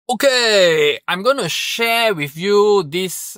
Okay, I'm going to share with you this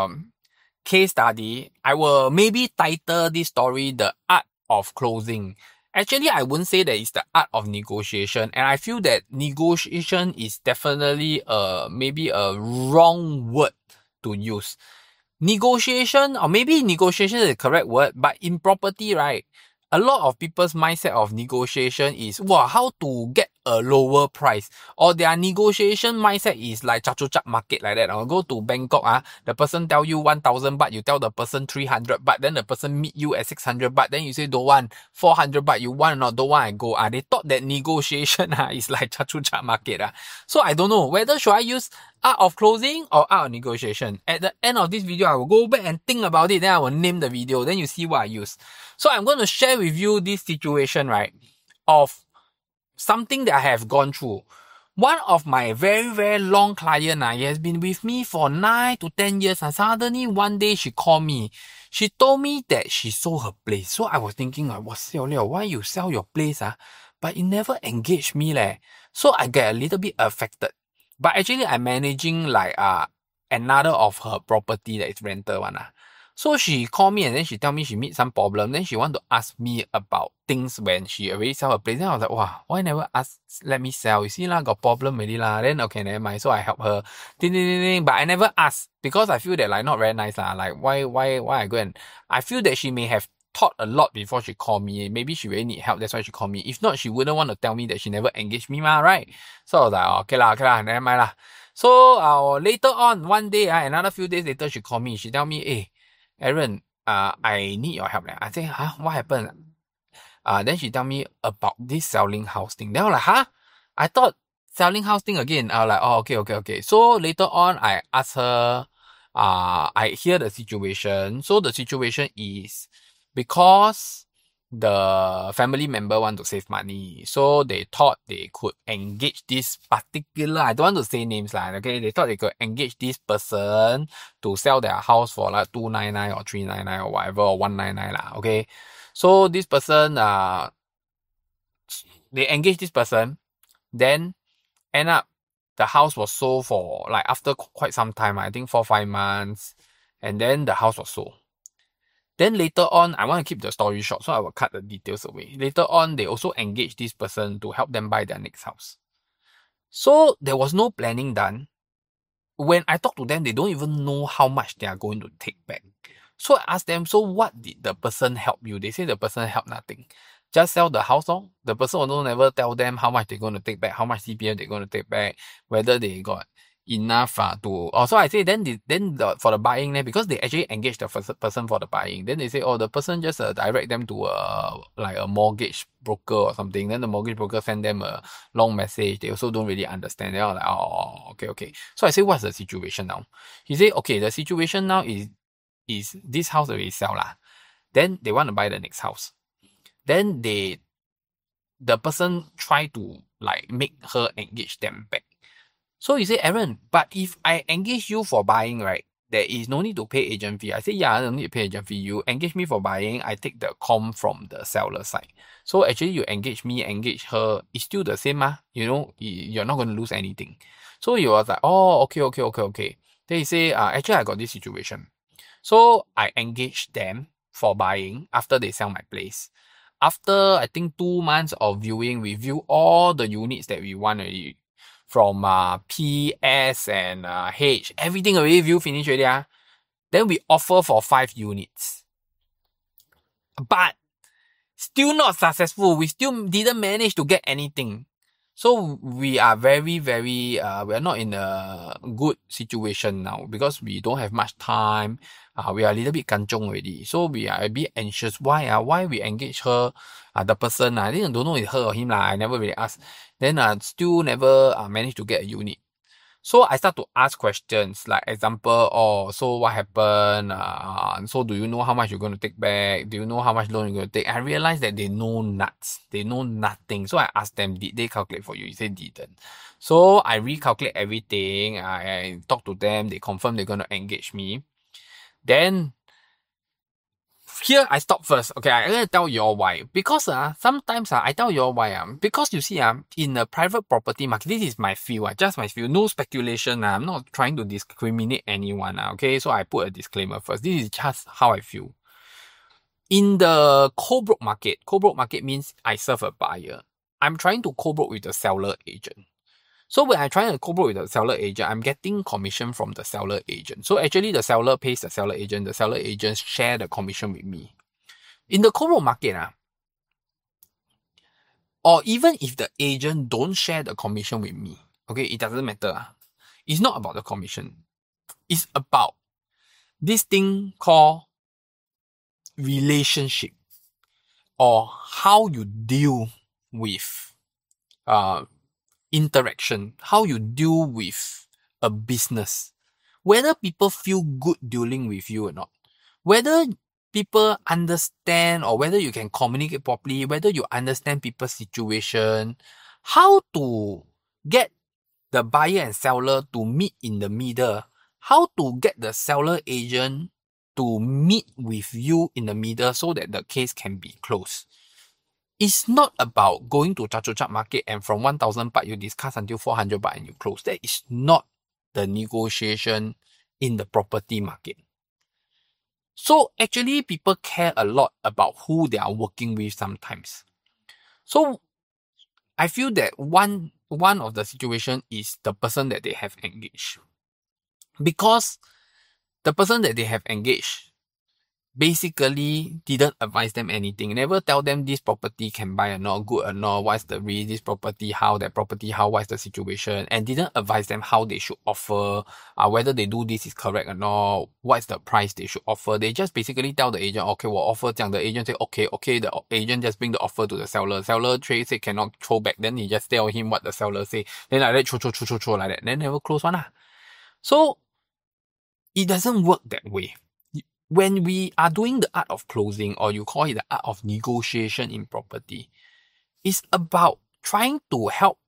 case study. I will maybe title this story The Art of Closing. Actually, I wouldn't say that it's the art of negotiation, and I feel that negotiation is definitely maybe a wrong word to use. Negotiation, or maybe negotiation is the correct word, but in property, right, a lot of people's mindset of negotiation is, wow, how to get a lower price. Or their negotiation mindset is like Chatuchak market like that. Or go to Bangkok, the person tell you 1,000 baht, you tell the person 300 baht, then the person meet you at 600 baht, then you say don't want, 400 baht, you want or not, don't want, I go. They thought that negotiation is like Chatuchak market. So I don't know, whether should I use art of closing or art of negotiation. At the end of this video, I will go back and think about it, then I will name the video, then you see what I use. So I'm going to share with you this situation, right, of something that I have gone through. One of my very, very long client, he has been with me for 9 to 10 years, and suddenly one day she called me. She told me that she sold her place. So I was thinking, why you sell your place? But it never engaged me. So I get a little bit affected. But actually, I'm managing like another of her property that is rental one. So she called me and then she tell me she meet some problem. Then she want to ask me about things when she already sell her place. Then I was like, wow, why never ask, let me sell? You see lah, got problem already lah. Then okay, never mind. So I help her. But I never ask because I feel that like not very nice lah. Like why I go and, I feel that she may have thought a lot before she called me. Maybe she really need help, that's why she called me. If not, she wouldn't want to tell me that she never engaged me right? So I was like, okay lah, never mind lah. So later on, one day, another few days later, she called me. She tell me, hey, Aaron, I need your help. I say, what happened? Then she tell me about this selling house thing. Then I was like, I thought selling house thing again. I was like, oh, okay. So later on, I asked her, I hear the situation. So the situation is because the family member want to save money. So they thought they could engage this particular, I don't want to say names okay? They thought they could engage this person to sell their house for like 299 or 399 or whatever, or 199 okay? So this person, they engage this person, then end up the house was sold for like after quite some time, I think 4-5 months, and then the house was sold. Then later on, I want to keep the story short, so I will cut the details away. Later on, they also engage this person to help them buy their next house. So there was no planning done. When I talk to them, they don't even know how much they are going to take back. So I asked them, so what did the person help you? They say the person helped nothing. Just sell the house. The person also never tell them how much they're going to take back, how much CPF they're going to take back, whether they got enough to. So I say then for the buying, because they actually engage the person for the buying, then they say, the person just direct them to like a mortgage broker or something. Then the mortgage broker send them a long message. They also don't really understand. They're like, okay. So I say, what's the situation now? He say, okay, the situation now is this house already sell lah. Then they want to buy the next house. Then the person try to like make her engage them back. So you say, Aaron, but if I engage you for buying, right, there is no need to pay agent fee. I say, yeah, I don't need to pay agent fee. You engage me for buying, I take the com from the seller side. So actually you engage me, engage her, it's still the same, you're not going to lose anything. So he was like, okay. Then he say, actually I got this situation. So I engage them for buying after they sell my place. After I think 2 months of viewing, we view all the units that we want already. From P, S, and H, everything already view finish already. Then we offer for 5 units. But still not successful. We still didn't manage to get anything. So we are very, very, we are not in a good situation now because we don't have much time. We are a little bit kanchong already. So we are a bit anxious. Why we engage her, the person? I think I don't know if it's her or him. I never really asked. Then still never managed to get a unit. So I start to ask questions like example, so what happened? So do you know how much you're going to take back? Do you know how much loan you're going to take? I realized that they know nuts. They know nothing. So I asked them, did they calculate for you? They said didn't. So I recalculate everything. I talk to them. They confirm they're going to engage me. Then Here I stop first. Okay, I'm gonna tell you all why. Because sometimes I tell you all why. Because you see in the private property market, this is my feel. Just my feel. No speculation. I'm not trying to discriminate anyone. Okay, so I put a disclaimer first. This is just how I feel. In the co-broke market means I serve a buyer. I'm trying to co-broke with the seller agent. So when I'm trying to co-broke with the seller agent, I'm getting commission from the seller agent. So actually the seller pays the seller agent share the commission with me. In the co-broke market, or even if the agent don't share the commission with me, okay, it doesn't matter. It's not about the commission. It's about this thing called relationship, or how you deal with interaction, how you deal with a business, whether people feel good dealing with you or not, whether people understand or whether you can communicate properly, whether you understand people's situation, how to get the buyer and seller to meet in the middle, how to get the seller agent to meet with you in the middle so that the case can be closed. It's not about going to Chatuchak market and from 1,000 baht you discuss until 400 baht and you close. That is not the negotiation in the property market. So actually people care a lot about who they are working with sometimes. So I feel that one of the situation is the person that they have engaged. Because the person that they have engaged basically didn't advise them anything. Never tell them this property can buy or not, good or not, what's the risk, this property, how, that property, how, what's the situation, and didn't advise them how they should offer, whether they do this is correct or not, what's the price they should offer. They just basically tell the agent, okay, we'll offer, the agent say, okay, the agent just bring the offer to the seller. Seller trade say cannot throw back, then he just tell him what the seller say. Then like that, throw like that. Then never close one. So, it doesn't work that way. When we are doing the art of closing, or you call it the art of negotiation in property, it's about trying to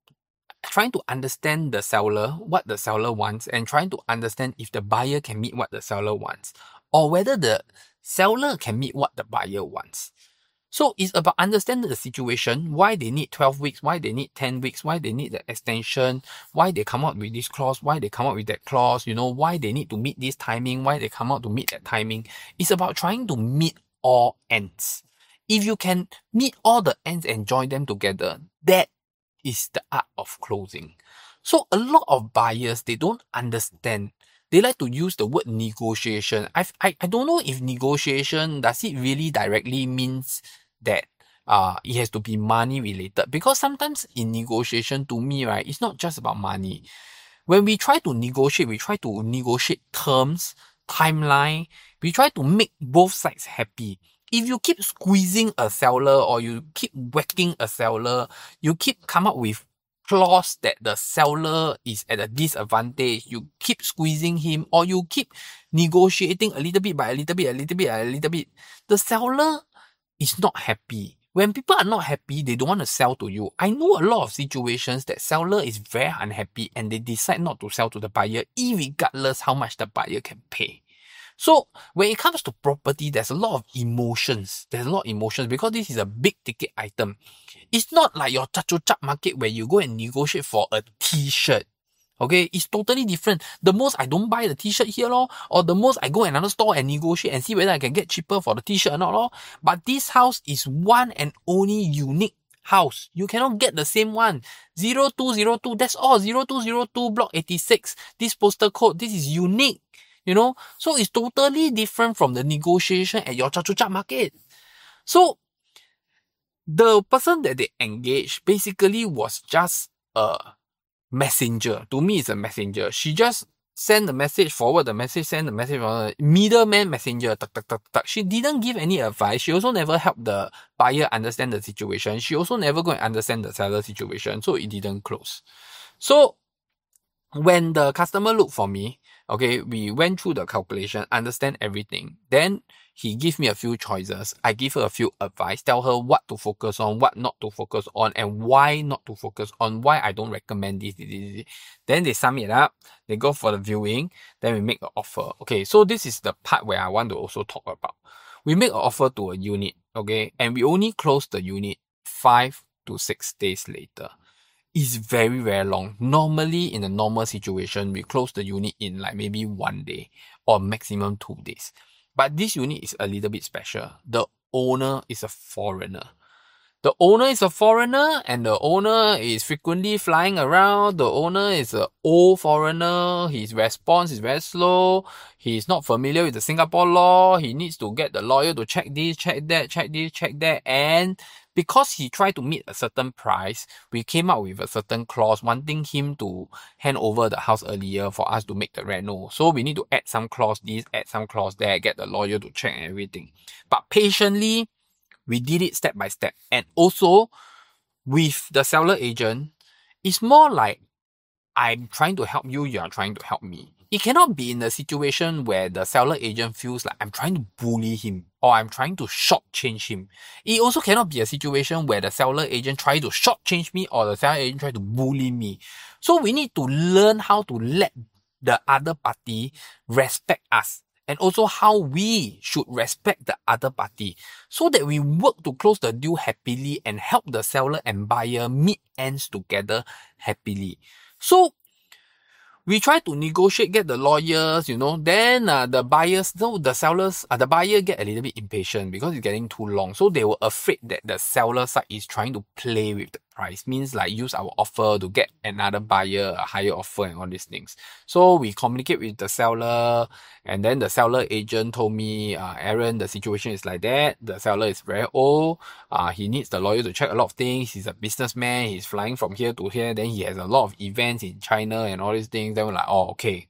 understand the seller, what the seller wants, and trying to understand if the buyer can meet what the seller wants, or whether the seller can meet what the buyer wants. So it's about understanding the situation, why they need 12 weeks, why they need 10 weeks, why they need the extension, why they come up with this clause, why they come up with that clause, why they need to meet this timing, why they come out to meet that timing. It's about trying to meet all ends. If you can meet all the ends and join them together, that is the art of closing. So a lot of buyers, they don't understand. They like to use the word negotiation. I don't know if negotiation, does it really directly means that it has to be money related, because sometimes in negotiation, to me, right, it's not just about money. When we try to negotiate terms, timeline, we try to make both sides happy. If you keep squeezing a seller, or you keep whacking a seller, you keep come up with clause that the seller is at a disadvantage, you keep squeezing him, or you keep negotiating a little bit by a little bit, the seller is not happy. When people are not happy, they don't want to sell to you. I know a lot of situations that seller is very unhappy and they decide not to sell to the buyer, irregardless how much the buyer can pay. So when it comes to property, there's a lot of emotions. Because this is a big ticket item. It's not like your Chatuchak market where you go and negotiate for a t-shirt. Okay, it's totally different. The most I don't buy the t-shirt here lor, or the most I go another store and negotiate and see whether I can get cheaper for the t-shirt or not lor. But this house is one and only unique house. You cannot get the same one. 0202, that's all. 0202 block 86. This postal code, this is unique. So it's totally different from the negotiation at your Chatuchak market. So the person that they engaged basically was just a messenger. To me, it's a messenger. She just send the message, forward the message, send the message, middleman messenger. She didn't give any advice. She also never helped the buyer understand the situation. She also never go and understand the seller situation. So it didn't close. So when the customer looked for me, okay, we went through the calculation, understand everything. Then he gave me a few choices. I give her a few advice, tell her what to focus on, what not to focus on, and why not to focus on, why I don't recommend this. Then they sum it up, they go for the viewing, then we make the offer. Okay, so this is the part where I want to also talk about. We make an offer to a unit, okay, and we only close the unit 5 to 6 days later. It's very, very long. Normally, in a normal situation, we close the unit in like maybe 1 day or maximum 2 days. But this unit is a little bit special. The owner is a foreigner. The owner is a foreigner and the owner is frequently flying around. The owner is an old foreigner. His response is very slow. He's not familiar with the Singapore law. He needs to get the lawyer to check this, check that, check this, check that. And because he tried to meet a certain price, we came up with a certain clause wanting him to hand over the house earlier for us to make the reno. So we need to add some clause this, add some clause there, get the lawyer to check and everything. But patiently, we did it step by step. And also, with the seller agent, it's more like I'm trying to help you, you're trying to help me. It cannot be in a situation where the seller agent feels like I'm trying to bully him or I'm trying to shortchange him. It also cannot be a situation where the seller agent tries to shortchange me or the seller agent tries to bully me. So we need to learn how to let the other party respect us. And also how we should respect the other party so that we work to close the deal happily and help the seller and buyer meet ends together happily. So we try to negotiate, get the lawyers, then the buyers, the sellers, the buyer get a little bit impatient because it's getting too long. So they were afraid that the seller side is trying to play with the price, means like use our offer to get another buyer, a higher offer and all these things. So we communicate with the seller and then the seller agent told me, Aaron, the situation is like that. The seller is very old. He needs the lawyer to check a lot of things. He's a businessman. He's flying from here to here. Then he has a lot of events in China and all these things. Then we're like, oh, okay.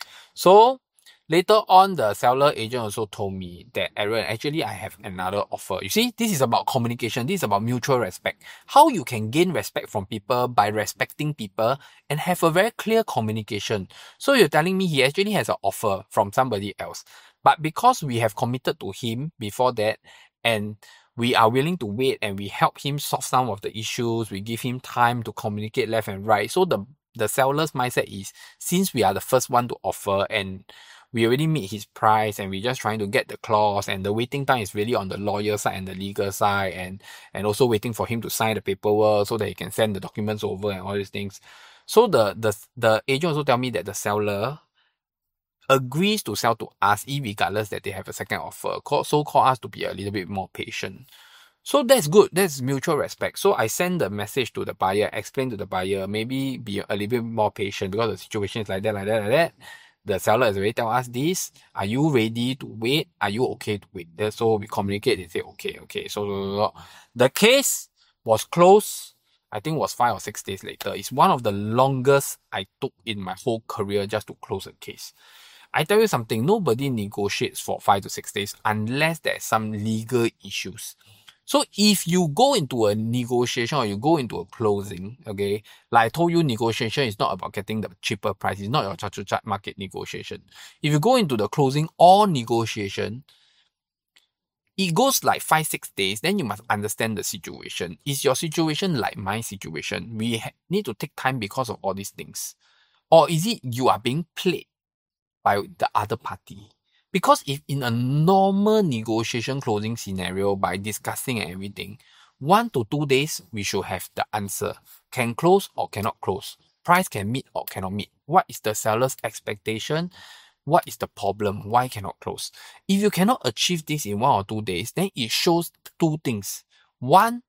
So later on, the seller agent also told me that, Aaron, actually, I have another offer. You see, this is about communication. This is about mutual respect. How you can gain respect from people by respecting people and have a very clear communication. So you're telling me he actually has an offer from somebody else. But because we have committed to him before that and we are willing to wait and we help him solve some of the issues, we give him time to communicate left and right. So the seller's mindset is, since we are the first one to offer and we already meet his price and we're just trying to get the clause and the waiting time is really on the lawyer side and the legal side and also waiting for him to sign the paperwork so that he can send the documents over and all these things. So the agent also tell me that the seller agrees to sell to us regardless that they have a second offer. So call us to be a little bit more patient. So that's good. That's mutual respect. So I send the message to the buyer, explain to the buyer, maybe be a little bit more patient because the situation is like that, like that, like that. The seller has already tell us this. Are you ready to wait? Are you okay to wait? So we communicate and say, okay. So the case was closed. I think it was 5 or 6 days later. It's one of the longest I took in my whole career just to close a case. I tell you something, nobody negotiates for 5 to 6 days unless there's some legal issues. So if you go into a negotiation or you go into a closing, okay, like I told you, negotiation is not about getting the cheaper price. It's not your chat market negotiation. If you go into the closing or negotiation, it goes like 5, 6 days, then you must understand the situation. Is your situation like my situation? We need to take time because of all these things. Or is it you are being played by the other party? Because if in a normal negotiation closing scenario, by discussing and everything, 1 to 2 days, we should have the answer. Can close or cannot close. Price can meet or cannot meet. What is the seller's expectation? What is the problem? Why cannot close? If you cannot achieve this in 1 or 2 days, then it shows 2 things. 1,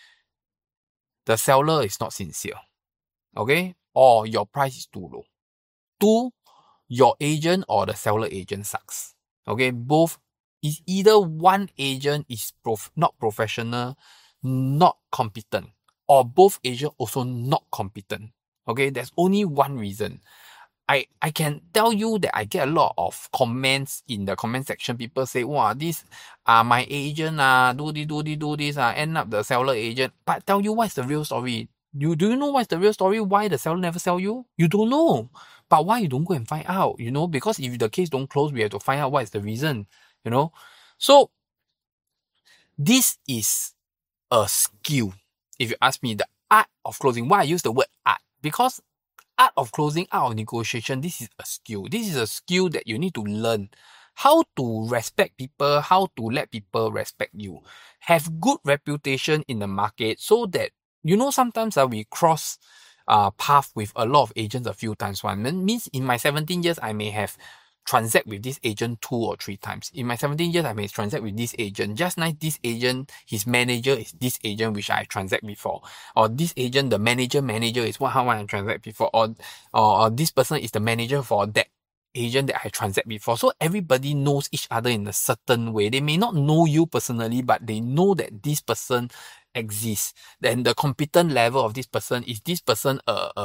the seller is not sincere. Okay? Or your price is too low. 2, your agent or the seller agent sucks. Okay, both is either one agent is not professional, not competent, or both agent also not competent. Okay, there's only one reason. I can tell you that I get a lot of comments in the comment section. People say, wow, this my agent do this end up the seller agent. But tell you what's the real story. Do you know what's the real story? Why the seller never sell you? You don't know. But why you don't go and find out? Because if the case don't close, we have to find out what is the reason. So this is a skill. If you ask me, the art of closing. Why I use the word art? Because art of closing, art of negotiation, this is a skill. This is a skill that you need to learn how to respect people, how to let people respect you. Have good reputation in the market so that, sometimes we cross path with a lot of agents a few times. One means in my 17 years, I may have transact with this agent 2 or 3 times. In my 17 years, I may transact with this agent. Just nice, this agent, his manager is this agent which I transact before. Or this agent, the manager is how I transact before. Or this person is the manager for that agent that I transact before. So everybody knows each other in a certain way. They may not know you personally, but they know that this person exists. Then the competent level of this person, is this person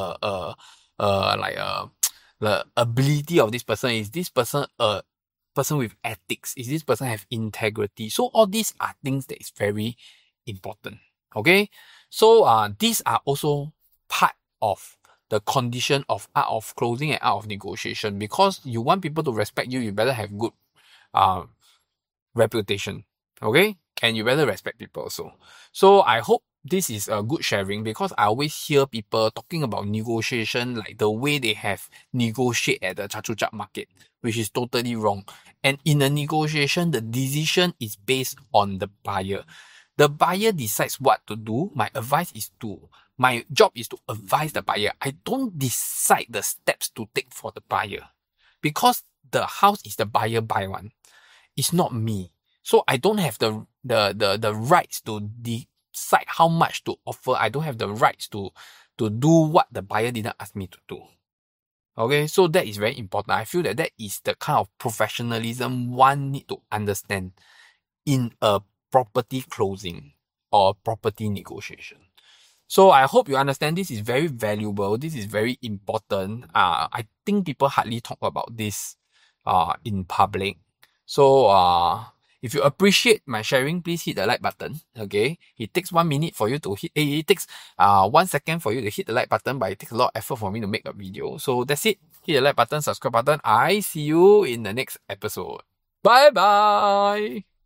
the ability of this person, is this person a person with ethics, is this person have integrity. So all these are things that is very important. Okay, so these are also part of the condition of art of closing and art of negotiation. Because you want people to respect you, you better have good reputation. Okay, and you better respect people also. So I hope this is a good sharing, because I always hear people talking about negotiation like the way they have negotiate at the Chatuchak market, which is totally wrong. And in a negotiation, the decision is based on the buyer. The buyer decides what to do. My job is to advise the buyer. I don't decide the steps to take for the buyer, because the house is the buyer buy one. It's not me. So I don't have the rights to decide how much to offer. I don't have the rights to do what the buyer didn't ask me to do. Okay, so that is very important. I feel that is the kind of professionalism one need to understand in a property closing or property negotiation. So I hope you understand this is very valuable. This is very important. I think people hardly talk about this in public. So if you appreciate my sharing, please hit the like button. Okay, it takes 1 minute for you to hit. It takes 1 second for you to hit the like button, but it takes a lot of effort for me to make a video. So that's it. Hit the like button, subscribe button. I see you in the next episode. Bye bye.